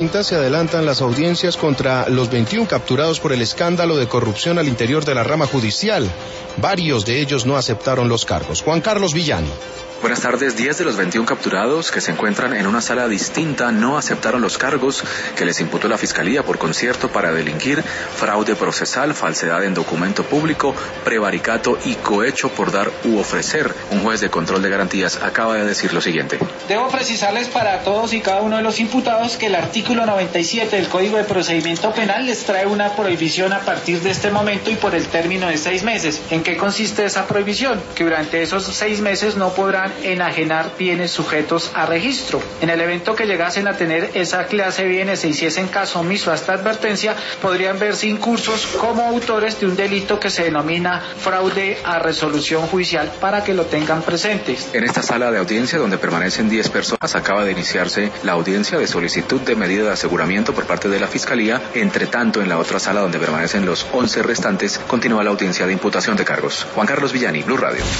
30 se adelantan las audiencias contra los 21 capturados por el escándalo de corrupción al interior de la rama judicial. Varios de ellos no aceptaron los cargos. Juan Carlos Villani. Buenas tardes. 10 de los 21 capturados que se encuentran en una sala distinta no aceptaron los cargos que les imputó la Fiscalía por concierto para delinquir, fraude procesal, falsedad en documento público, prevaricato y cohecho por dar u ofrecer. Un juez de control de garantías acaba de decir lo siguiente. Debo precisarles para todos y cada uno de los imputados que el artículo 97 del Código de Procedimiento Penal les trae una prohibición a partir de este momento y por el término de 6 meses. ¿En qué consiste esa prohibición? Que durante esos 6 meses no podrán enajenar bienes sujetos a registro. En el evento que llegasen a tener esa clase de bienes e hiciesen caso omiso a esta advertencia, podrían verse incursos como autores de un delito que se denomina fraude a resolución judicial, para que lo tengan presentes. En esta sala de audiencia, donde permanecen 10 personas, acaba de iniciarse la audiencia de solicitud de medida de aseguramiento por parte de la Fiscalía. Entre tanto, en la otra sala donde permanecen los 11 restantes, continúa la audiencia de imputación de cargos. Juan Carlos Villani, Blue Radio.